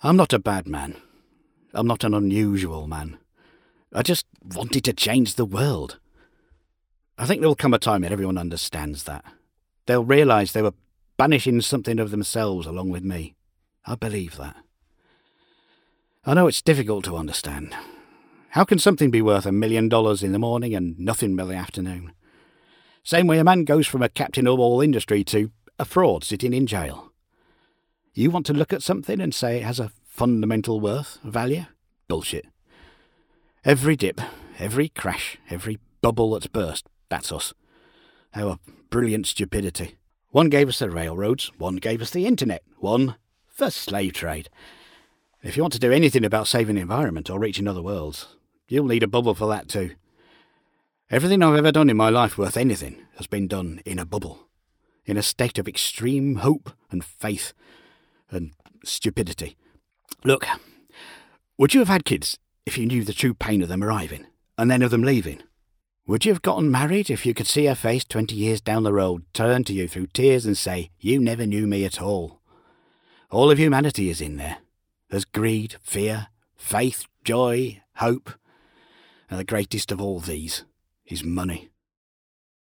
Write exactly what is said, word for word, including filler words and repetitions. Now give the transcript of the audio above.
I'm not a bad man. I'm not an unusual man. I just wanted to change the world. I think there'll come a time when everyone understands that. They'll realise they were banishing something of themselves along with me. I believe that. I know it's difficult to understand. How can something be worth a million dollars in the morning and nothing by the afternoon? Same way a man goes from a captain of all industry to a fraud sitting in jail. You want to look at something and say it has a fundamental worth, value? Bullshit. Every dip, every crash, every bubble that's burst, that's us. Our brilliant stupidity. One gave us the railroads, one gave us the internet, one the slave trade. If you want to do anything about saving the environment or reaching other worlds, you'll need a bubble for that too. Everything I've ever done in my life worth anything has been done in a bubble, in a state of extreme hope and faith and stupidity. Look, would you have had kids if you knew the true pain of them arriving and then of them leaving? Would you have gotten married if you could see her face twenty years down the road turn to you through tears and say, "You never knew me at all"? All of humanity is in there. There's greed, fear, faith, joy, hope. And the greatest of all these is money.